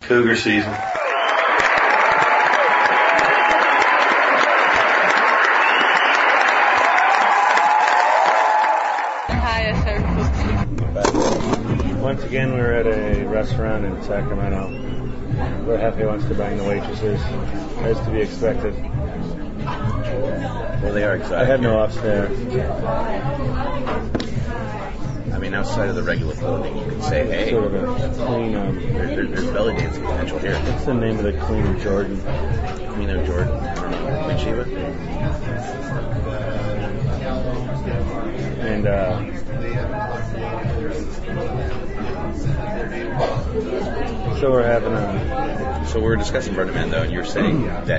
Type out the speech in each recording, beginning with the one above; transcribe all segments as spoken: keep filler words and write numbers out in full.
Cougar season. Hi, I serve food. Once again, we're at a restaurant in Sacramento where Hefe wants to bang the waitresses, as to be expected. Well, they are excited. I have no offs there. I mean, outside of the regular clothing, you could say, hey, Sort of a clean, um, there, there, there's belly dancing potential here. what's the name of the Queen of Jordan? Queen of Jordan. I don't know. Queen Sheba? And, uh, so we're having a, So we were discussing Burning Man, though, and you were saying that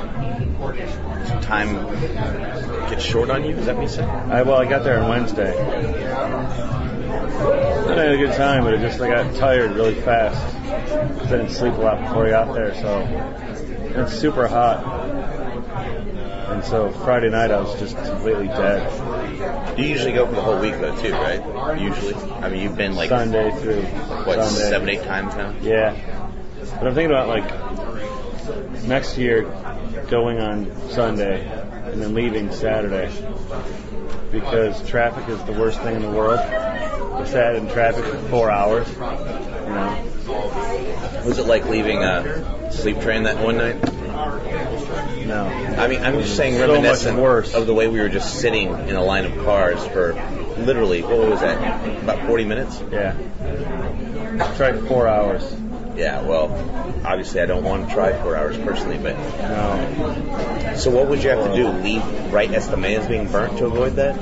time gets short on you. Is that what you said? I, well, I got there on Wednesday. And I had a good time, but it just, I got tired really fast. I didn't sleep a lot before I got there, so it's super hot. And so Friday night I was just completely dead. You usually go for the whole week, though, too, right? Usually. I mean, you've been like Sunday through what, Sunday. seven, eight times now? Yeah. But I'm thinking about, like, next year going on Sunday and then leaving Saturday, because traffic is the worst thing in the world. I sat in traffic for four hours, you know. Was it like leaving a sleep train that one night? No. I mean, I'm just saying So reminiscent much worse. of the way we were just sitting in a line of cars for literally, what was that, about forty minutes? Yeah. Tried four hours. Yeah, well, obviously I don't want to try four hours personally, but... No. So what would you have to do? Leave right as the man is being burnt to avoid that?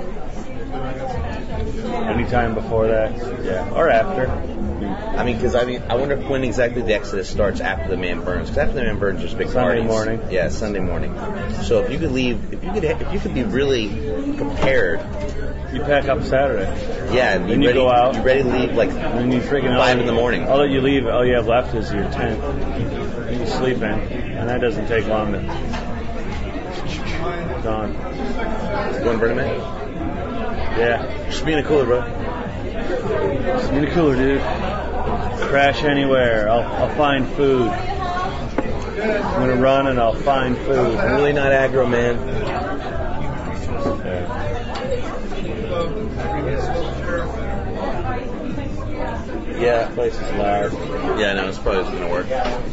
Anytime before that, yeah. Or after. I mean, because I mean, I wonder when exactly the Exodus starts after the man burns. Because after the man burns, there's big Sunday parties. morning. Yeah, Sunday morning. So if you could leave, if you could, if you could be really prepared. You pack up Saturday. Yeah, and be Then you ready, go out. You ready to leave like And then you freaking five in the morning. All that you leave, all you have left is your tent. And you sleep in, and that doesn't take long to. Gone. Going to Burning Man? Yeah. Just be in a cooler, bro. Just in the cooler, dude. Crash anywhere. I'll I'll find food. I'm gonna run and I'll find food. I'm really not aggro, man. Yeah. Yeah. That place is loud. Yeah, no, it's probably going to work.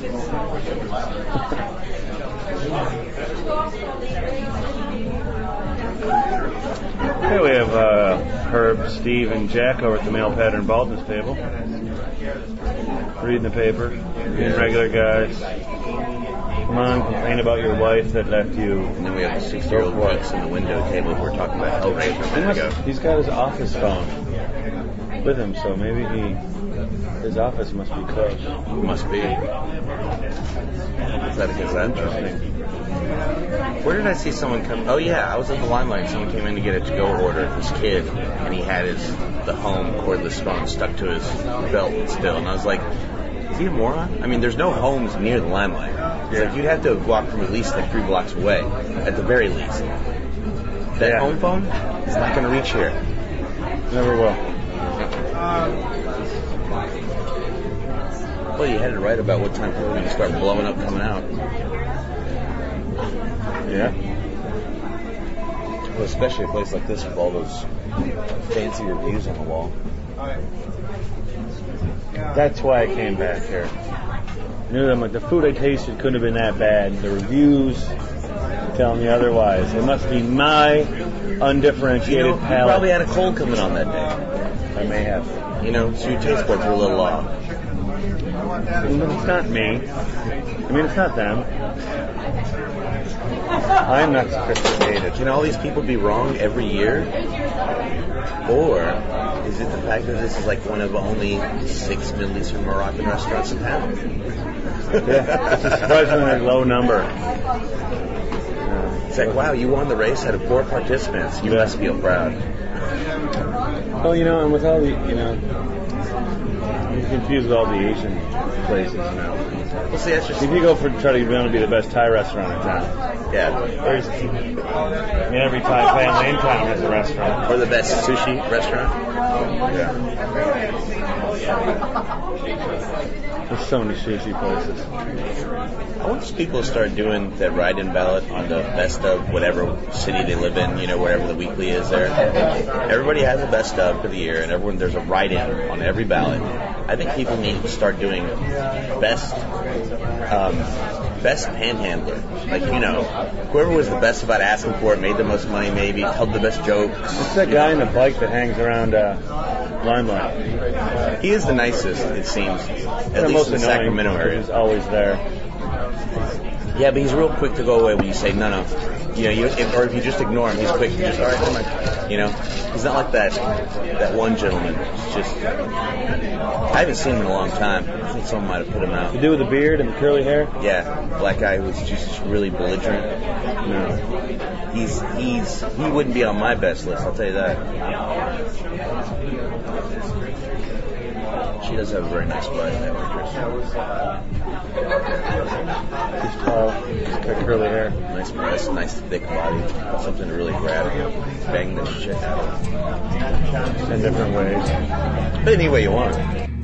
Here we have uh, Herb, Steve, and Jack over at the male pattern baldness table. Reading the paper. Being regular guys. Come on, complain about your wife that left you. And then we have the sixty-year-old books in the window table who were talking about Hellraiser a He minute must, ago. he's got his office phone with him, so maybe he his office must be closed. Must be. Is that is that interesting? Where did I see someone come? Oh yeah, I was at the Limelight. Someone came in to get a to-go order. This kid, and he had his the home cordless phone stuck to his belt still, and I was like, is he a moron? I mean, there's no homes near the Limelight. It's like you'd have to walk from at least like three blocks away, at the very least. That Yeah. home phone is not going to reach here. Never will. Well, you had it right about what time people are going to start blowing up coming out. Yeah. Well, especially a place like this with all those fancy reviews on the wall. That's why I came back here. I knew that like, the food I tasted couldn't have been that bad. The reviews tell me otherwise. It must be my undifferentiated You know, you palate. probably had a cold coming on that day. I may have. You know, so your taste buds were a little off. But it's not me. I mean, it's not them. I'm not sophisticated. Can all these people be wrong every year? Or is it the fact that this is like one of only six Middle Eastern Moroccan restaurants in town? Yeah, it's a surprisingly low number. It's like, wow, you won the race out of four participants. You Yeah. must feel proud. Well, you know, and with all the, you know, I'm confused with all the Asian places, you know. Well, see, that's just... If you go for try to want to be the best Thai restaurant in town, Yeah. there's, I mean, every Thai family in town has a restaurant. Or the best sushi restaurant. Yeah. There's so many sushi places. I want people to start doing that write-in ballot on the best of whatever city they live in, you know, wherever the weekly is there. Everybody has a best of for the year, and everyone there's a write-in on every ballot. I think people need to start doing best um, best panhandler. Like, you know, whoever was the best about asking for it, made the most money maybe, told the best jokes. What's that guy in the bike that hangs around uh, Limelight? He is the nicest, it seems, at They're least most in the annoying Sacramento because area. He's always there. Yeah, but he's real quick to go away when you say no, no. You know, you, if, or if you just ignore him, he's quick to just, all right, come on. You know, he's not like that that one gentleman. It's just, I haven't seen him in a long time. I think someone might have put him out. You do with the beard and the curly hair? Yeah, black guy who's just really belligerent. No. He's he's he wouldn't be on my best list. I'll tell you that. She does have a very nice butt, that waitress. He's tall. He's got curly hair. Nice breast, nice thick body. Something to really grab him. Bang the shit out of him. In different ways. But any way you want.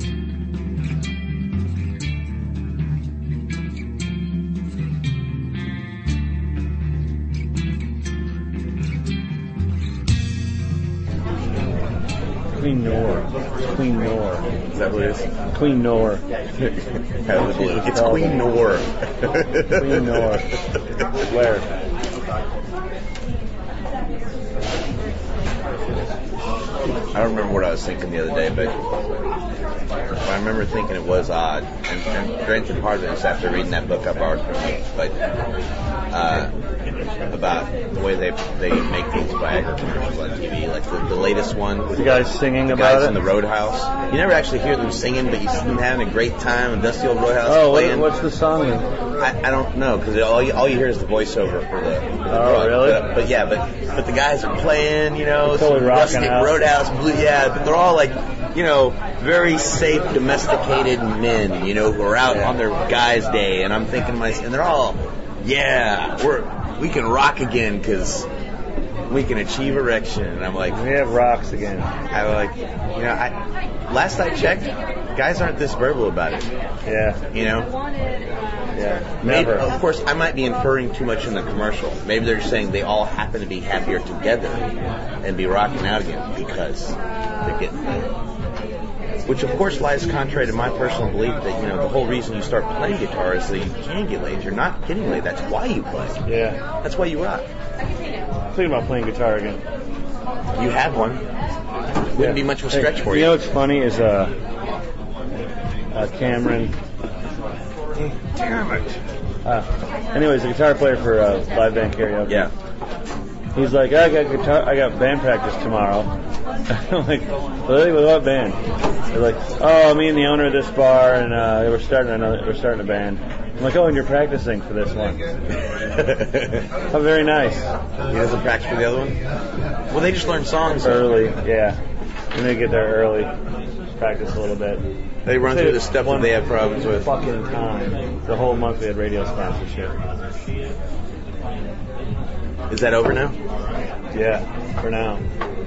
Queen Nor. Queen Nor. Is that what it is? Queen Nor. Out of the blue. It's Queen Nor. Queen Nor. Where? I don't remember what I was thinking the other day, but I remember thinking it was odd. And, and granted, part of it is after reading that book I borrowed from you, but uh, about the way they they make these Viagra commercials on T V, like the, the latest one with the guys singing the about guys it in the Roadhouse. You never actually hear them singing, but you see them having a great time in dusty old Roadhouse. Oh, playing. what, what's the song? I, I don't know, because all you, all you hear is the voiceover for the. For the Oh, drug. really? But, but yeah, but but the guys are playing, you know, Totally some rocking rustic out. Roadhouse blue. Yeah, but they're all like, you know, very safe, domesticated men, you know, who are out Yeah. on their guys' day, and I'm thinking to myself, and they're all, yeah, we're we can rock again because we can achieve erection, and I'm like, We have rocks again. I like, you know, I last I checked, guys aren't this verbal about it, Yeah. you know. Yeah. Maybe, Never. of course, I might be inferring too much in the commercial. Maybe they're saying they all happen to be happier together and be rocking out again because they're getting laid. Which, of course, lies contrary to my personal belief that, you know, the whole reason you start playing guitar is so you can get laid. You're not getting laid. That's why you play. Yeah. That's why you rock. Thinking about playing guitar again. You have one. Wouldn't Yeah. be much of a Hey, stretch for you. you. know what's funny is uh, uh Cameron. Damn it. Uh, anyways, the guitar player for uh, live band karaoke. Yeah. He's like, I got guitar, I got band practice tomorrow. I'm like, really? With what band? They're like, oh, me and the owner of this bar, and uh, we're starting another, we're starting a band. I'm like, oh, and you're practicing for this one. Oh, very nice. He doesn't practice for the other one? Well, they just learn songs Early, yeah. And they get there early, practice a little bit. They run through the stuff that they have problems with. Fucking time. The whole month we had radio sponsorship. Is that over now? Yeah, for now.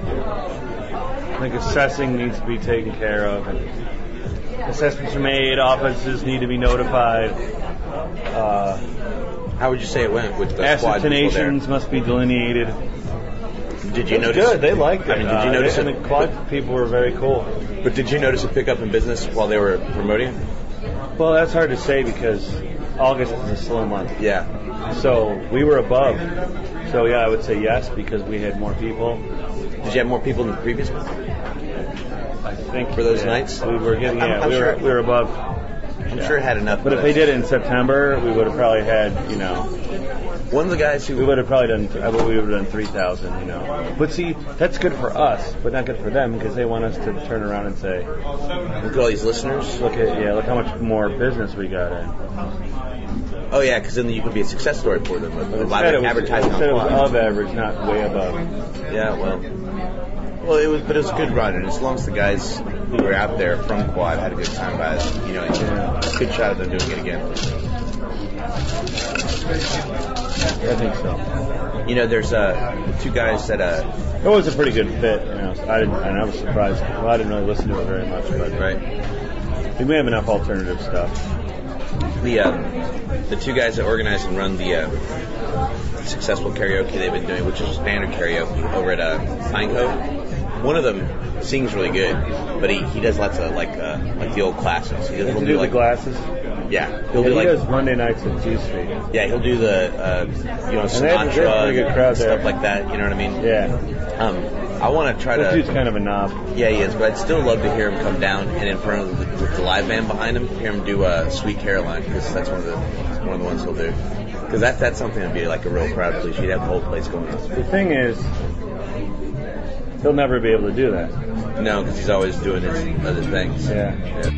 I think assessing needs to be taken care of, and assessments are made. Offices need to be notified. Uh, How would you say it went with the squad people there? ascertinations must be delineated. Did you It's notice? good. They liked it. I mean, did you Uh, notice And it? the quad people were very cool. But did you notice a pickup in business while they were promoting? Well, that's hard to say because August is a slow month. Yeah. So we were above. So yeah, I would say yes because we had more people. Did you have more people than the previous one? I think For those yeah, nights? we were getting. I'm- Yeah, I'm we sure- were we were above. I'm Yeah. sure it had enough. But if they did it in September, we would have probably had, you know, One of the guys we who would have probably done. I would we would have done three thousand, you know. But see, that's good for us, but not good for them because they want us to turn around and say, look at all these listeners. look at yeah, look how much more business we got in. Oh yeah, because then you could be a success story for them. With But a lot instead, of it was, advertising instead it on was Quad. of average, not way above. Yeah, well, well, it was, but it was a good run, and as long as the guys who were out there from Quad had a good time by it, you know, it's Yeah. a good shot of them doing it again. I think so. You know, there's uh, two guys that uh, It was a pretty good fit. You know, so I didn't, and I was surprised. Well, I didn't really listen to it very much, but right. think we have enough alternative stuff. The um, the two guys that organize and run the uh, successful karaoke they've been doing, which is standard karaoke over at uh, Pinecove. One of them sings really good, but he, he does lots of like uh, like the old classics. He does, Does he'll he do do like the glasses? yeah, he'll Yeah, do he like does Monday nights at G Street. yeah he'll do the uh, you know And they have- they have a Sinatra pretty good crowd and stuff there. like that. You know what I mean? Yeah. Um, I want to try This to. dude's kind of a knob. Yeah, he is, but I'd still love to hear him come down and in front of the, with the live band behind him, hear him do uh, Sweet Caroline, because that's one of the one of the ones he'll do. Because that that's something that'd be like a real crowd please. You'd have the whole place going. The thing is, he'll never be able to do that. No, because he's always doing his other things. Yeah. Yeah.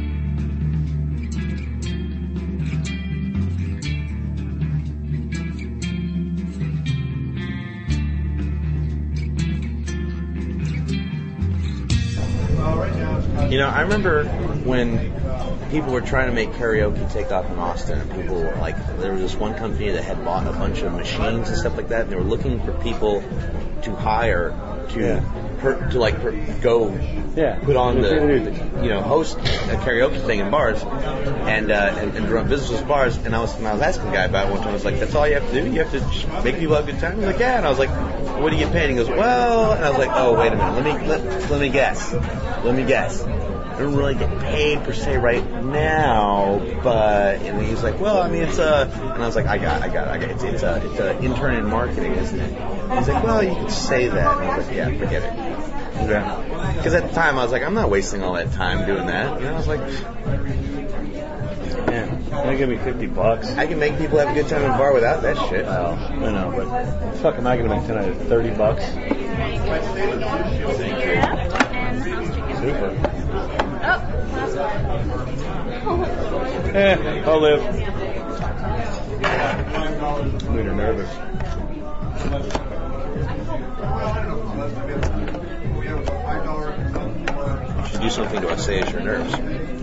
You know, I remember when people were trying to make karaoke take off in Austin, and people were like, there was this one company that had bought a bunch of machines and stuff like that, and they were looking for people to hire to Yeah. per, to like per, go Yeah. put on the, Dude. you know, host a karaoke thing in bars and uh, and, and run business bars. And I was and I was asking the guy about it one time. I was like, that's all you have to do? You have to just make people have a good time? He was like, yeah. And I was like, what do you get paid? And he goes, well. And I was like, oh, wait a minute. Let me let, let me guess. Let me guess. I don't really get paid per se right now, but and he was like, well, I mean, it's a, and I was like, I got, it, I got, it, I got, it. it's it's a it's a intern in marketing, isn't it? He's like, well, you could say that. And I was like, yeah, forget it. Because at the time I was like, I'm not wasting all that time doing that. And I was like, Man, they give me fifty bucks. I can make people have a good time in a bar without that shit. Well, I know, but fuck, am I going to make tonight at thirty bucks? Super. Oh, last one. Eh, I'll live. Made her nervous. You should do something to assuage your nerves.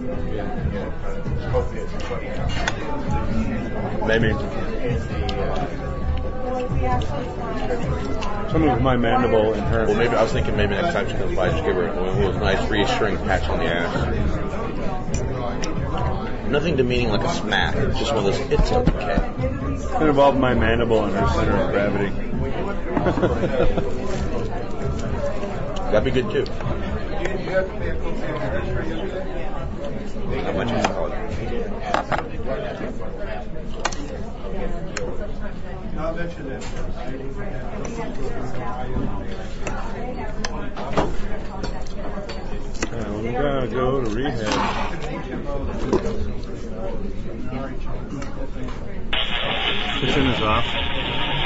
Maybe. Something with my mandible in her. Well, maybe I was thinking maybe next time she comes by, just give her one of those nice reassuring pats on the ass. Nothing demeaning like a smack. It's just one of those. It's okay. It's going to involve my mandible in her center of gravity. That'd be good too. How much is it called? I'll mention it. Yeah, we're going to go to rehab. This one is off.